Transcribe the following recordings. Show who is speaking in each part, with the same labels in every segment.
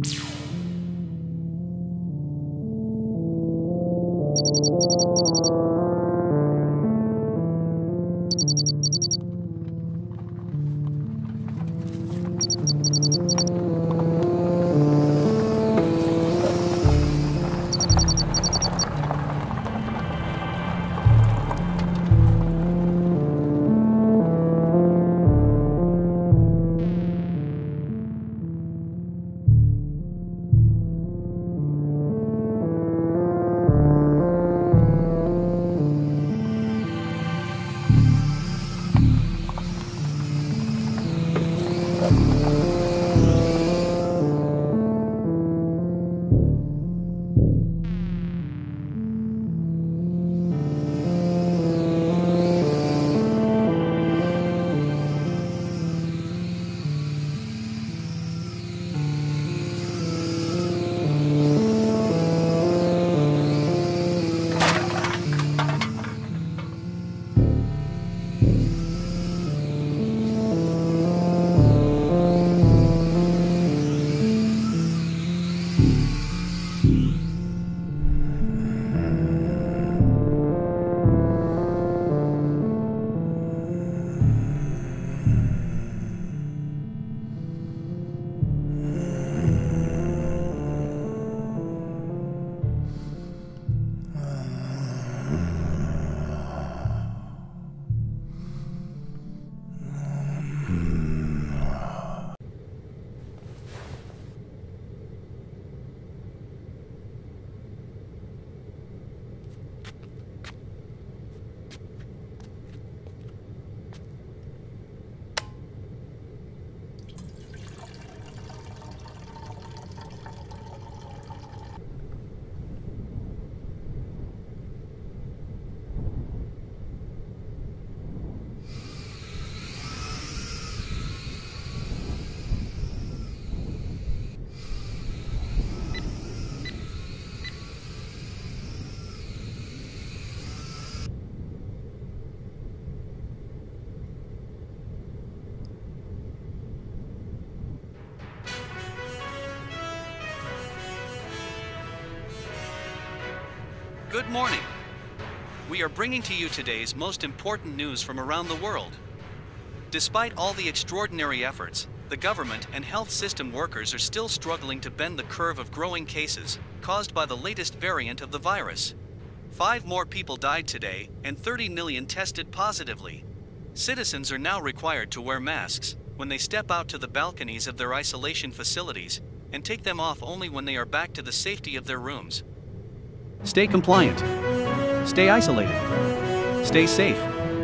Speaker 1: Good morning. We are bringing to you today's most important news from around the world. Despite all the extraordinary efforts, the government and health system workers are still struggling to bend the curve of growing cases caused by the latest variant of the virus. 5 more people died today and 30 million tested positively. Citizens are now required to wear masks when they step out to the balconies of their isolation facilities and take them off only when they are back to the safety of their rooms. Stay compliant. Stay isolated. Stay safe.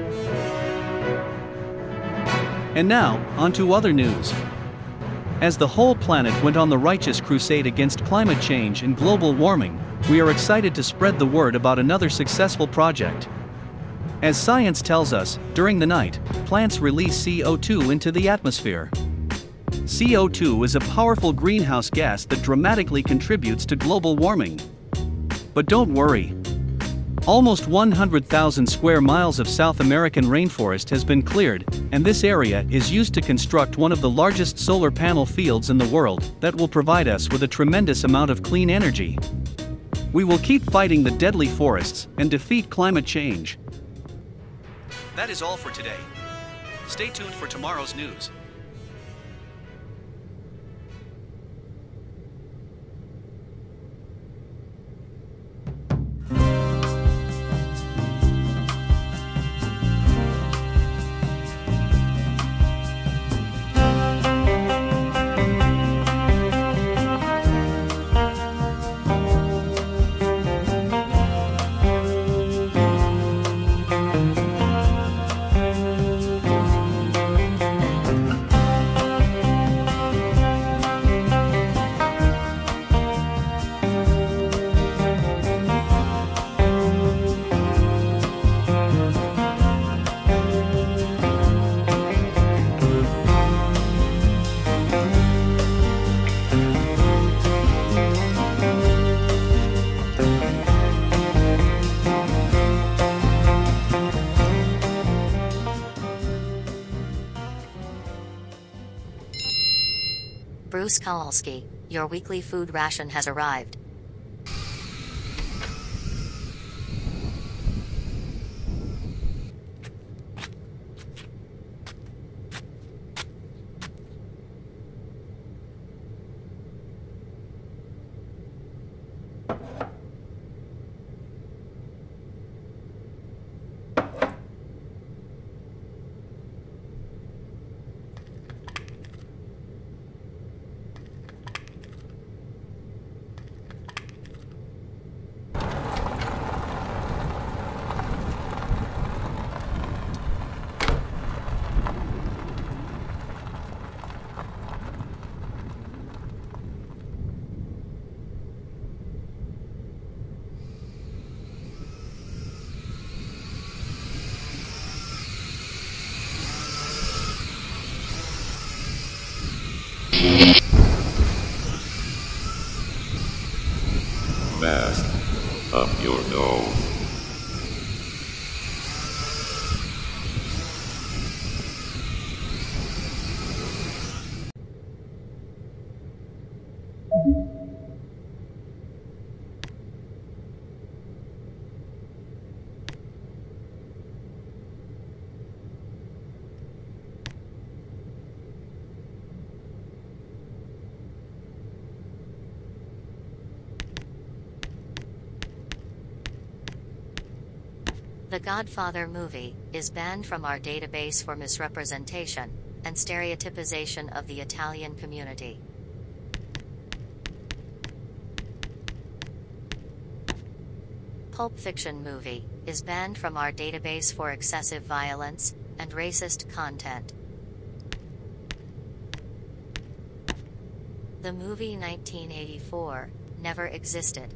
Speaker 1: And now, on to other news. As the whole planet went on the righteous crusade against climate change and global warming, we are excited to spread the word about another successful project. As science tells us, during the night, plants release CO2 into the atmosphere. CO2 is a powerful greenhouse gas that dramatically contributes to global warming. But don't worry. Almost 100,000 square miles of South American rainforest has been cleared, and this area is used to construct one of the largest solar panel fields in the world that will provide us with a tremendous amount of clean energy. We will keep fighting the deadly forests and defeat climate change. That is all for today. Stay tuned for tomorrow's news.
Speaker 2: Bruce Kowalski, your weekly food ration has arrived.
Speaker 3: Mask up your nose.
Speaker 2: The Godfather movie is banned from our database for misrepresentation and stereotypization of the Italian community. Pulp Fiction movie is banned from our database for excessive violence and racist content. The movie 1984 never existed.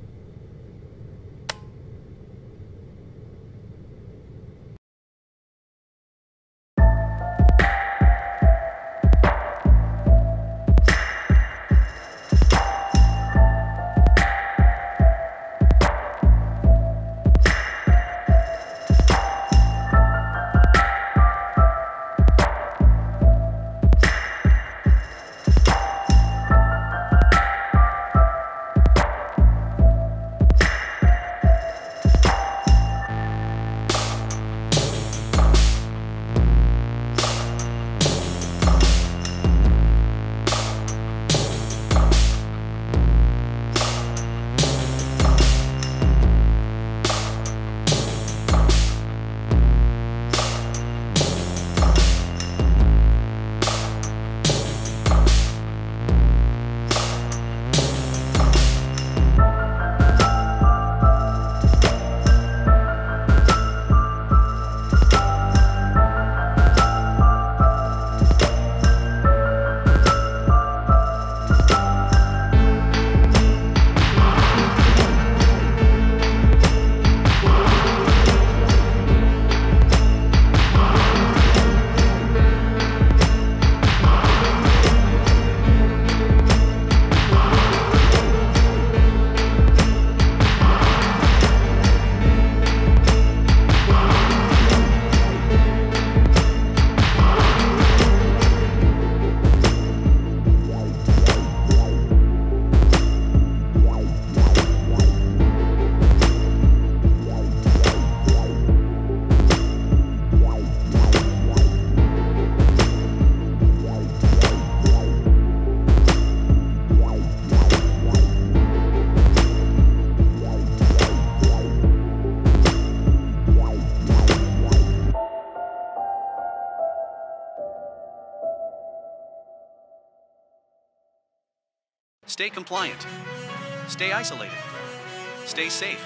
Speaker 1: Stay compliant. Stay isolated. Stay safe.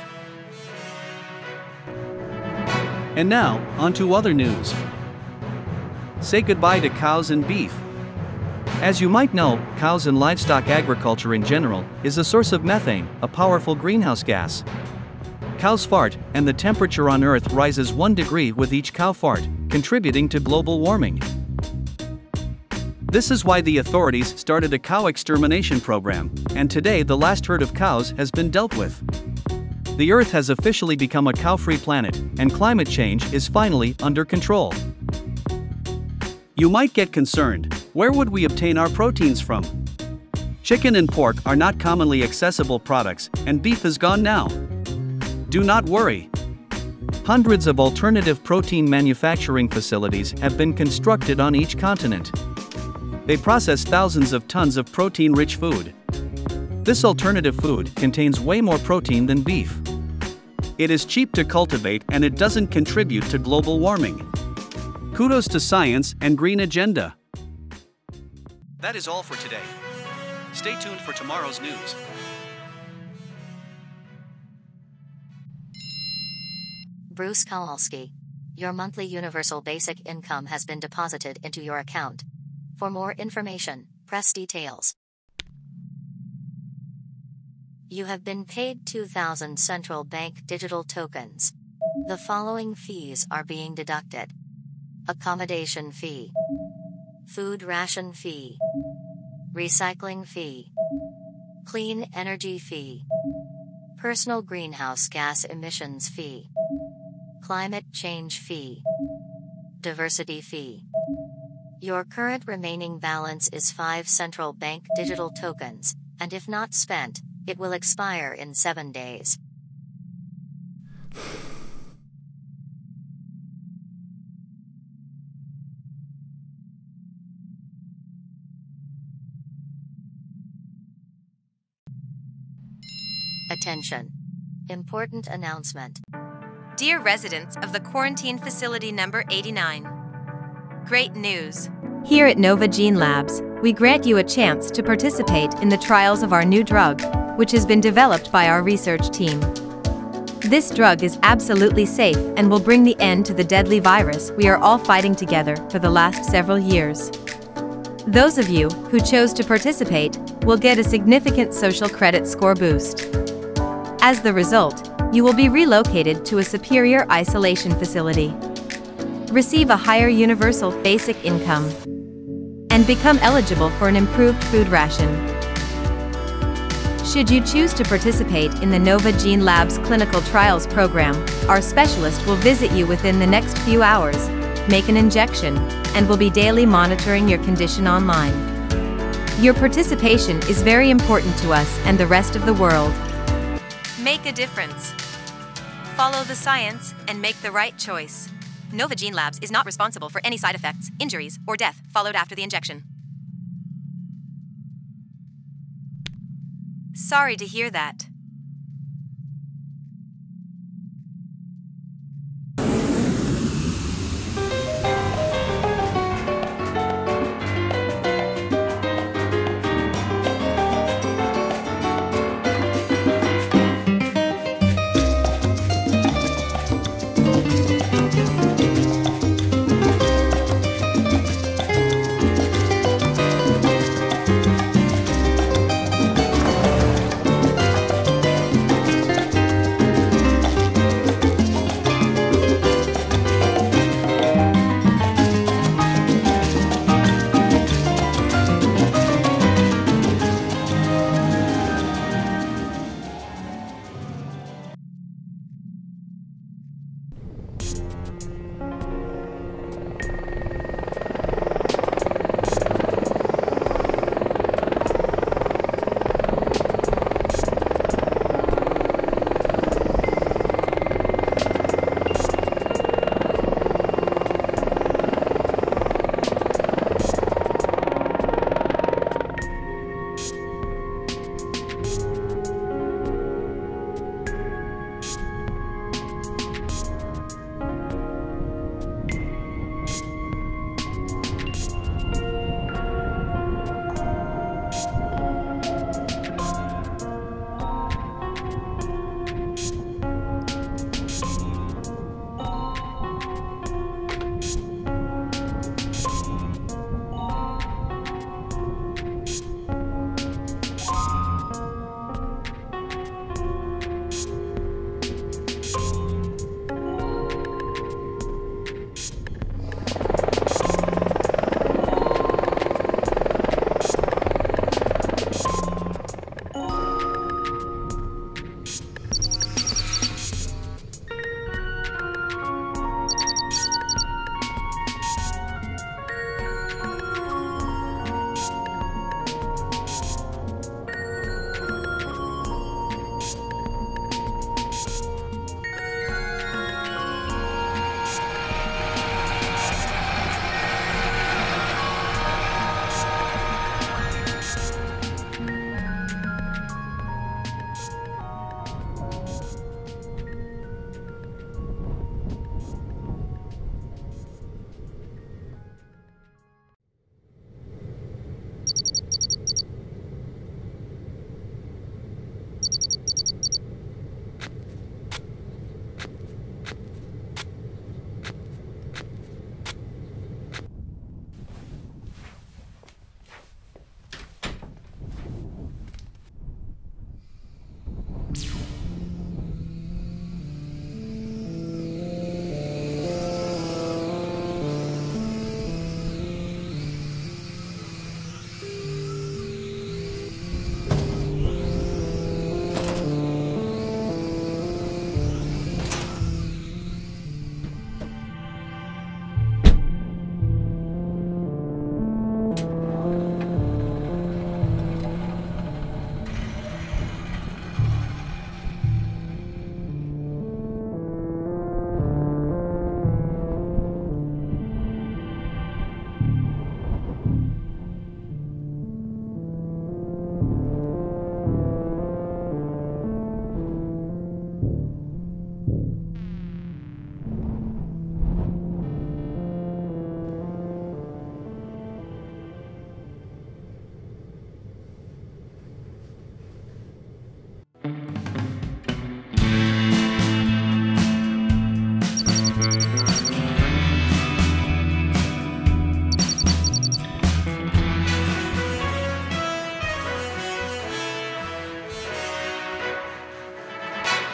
Speaker 1: And now, on to other news. Say goodbye to cows and beef. As you might know, cows and livestock agriculture in general is a source of methane, a powerful greenhouse gas. Cows fart, and the temperature on Earth rises 1 degree with each cow fart, contributing to global warming. This is why the authorities started a cow extermination program, and today the last herd of cows has been dealt with. The Earth has officially become a cow-free planet, and climate change is finally under control. You might get concerned, where would we obtain our proteins from? Chicken and pork are not commonly accessible products, and beef is gone now. Do not worry. Hundreds of alternative protein manufacturing facilities have been constructed on each continent. They process thousands of tons of protein-rich food. This alternative food contains way more protein than beef. It is cheap to cultivate and it doesn't contribute to global warming. Kudos to science and green agenda. That is all for today. Stay tuned for tomorrow's news.
Speaker 2: Bruce Kowalski. Your monthly universal basic income has been deposited into your account. For more information, press details. You have been paid 2,000 central bank digital tokens. The following fees are being deducted: accommodation fee, food ration fee, recycling fee, clean energy fee, personal greenhouse gas emissions fee, climate change fee, diversity fee. Your current remaining balance is 5 central bank digital tokens, and if not spent, it will expire in 7 days. Attention! Important announcement.
Speaker 4: Dear residents of the quarantine facility number 89. Great news! Here at Nova Gene Labs, we grant you a chance to participate in the trials of our new drug, which has been developed by our research team. This drug is absolutely safe and will bring the end to the deadly virus we are all fighting together for the last several years. Those of you who chose to participate will get a significant social credit score boost. As the result, you will be relocated to a superior isolation facility, receive a higher universal basic income, and become eligible for an improved food ration. Should you choose to participate in the Nova Gene Labs clinical trials program, our specialist will visit you within the next few hours, make an injection, and will be daily monitoring your condition online. Your participation is very important to us and the rest of the world. Make a difference. Follow the science and make the right choice. Nova Gene Labs is not responsible for any side effects, injuries, or death followed after the injection. Sorry to hear that.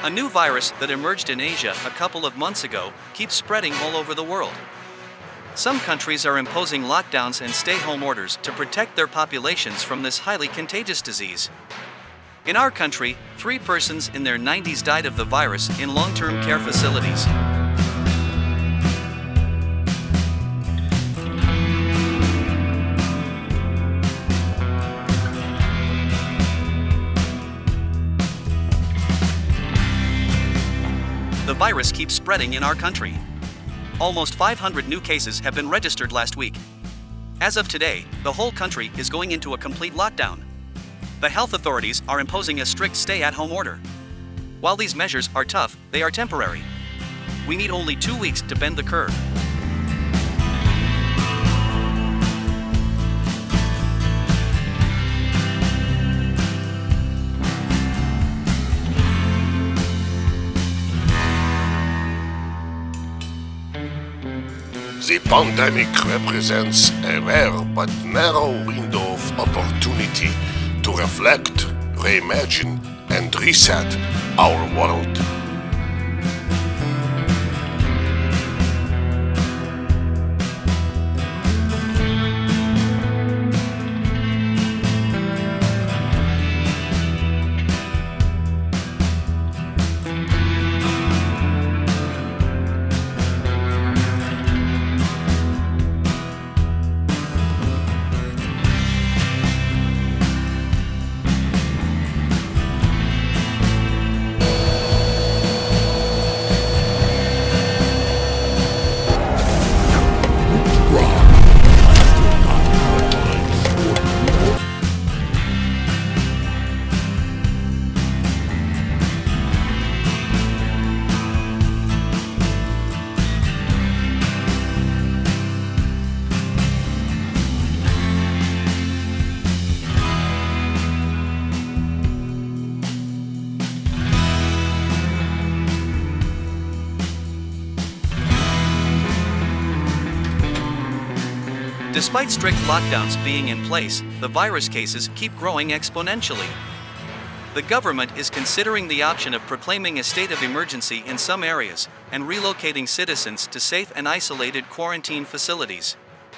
Speaker 1: A new virus that emerged in Asia a couple of months ago keeps spreading all over the world. Some countries are imposing lockdowns and stay-home orders to protect their populations from this highly contagious disease. In our country, 3 persons in their 90s died of the virus in long-term care facilities. The virus keeps spreading in our country. Almost 500 new cases have been registered last week. As of today, the whole country is going into a complete lockdown. The health authorities are imposing a strict stay-at-home order. While these measures are tough, they are temporary. We need only 2 weeks to bend the curve.
Speaker 5: The pandemic represents a rare but narrow window of opportunity to reflect, reimagine, and reset our world.
Speaker 1: Despite strict lockdowns being in place, the virus cases keep growing exponentially. The government is considering the option of proclaiming a state of emergency in some areas and relocating citizens to safe and isolated quarantine facilities.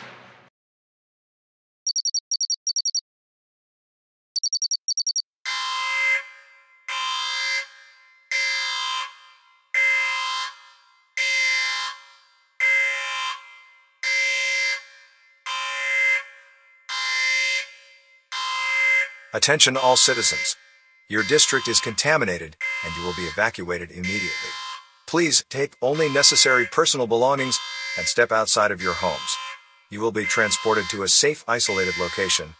Speaker 6: Attention all citizens. Your district is contaminated and you will be evacuated immediately. Please take only necessary personal belongings and step outside of your homes. You will be transported to a safe, isolated location.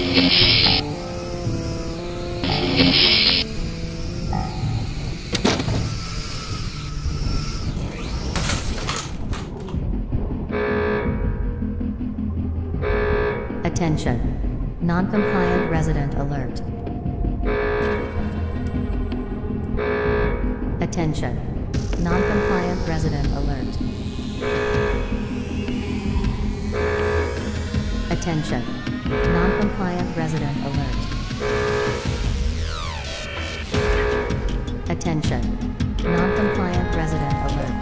Speaker 2: Attention. Non-compliant resident alert. Attention. Non-compliant resident alert. Attention. Non-compliant resident alert. Attention. Non-compliant resident alert.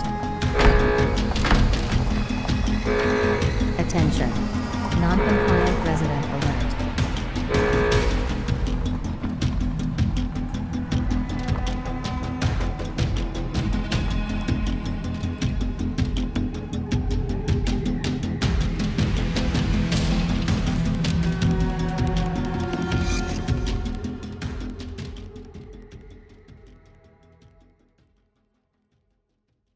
Speaker 2: Attention. Non-compliant resident alert.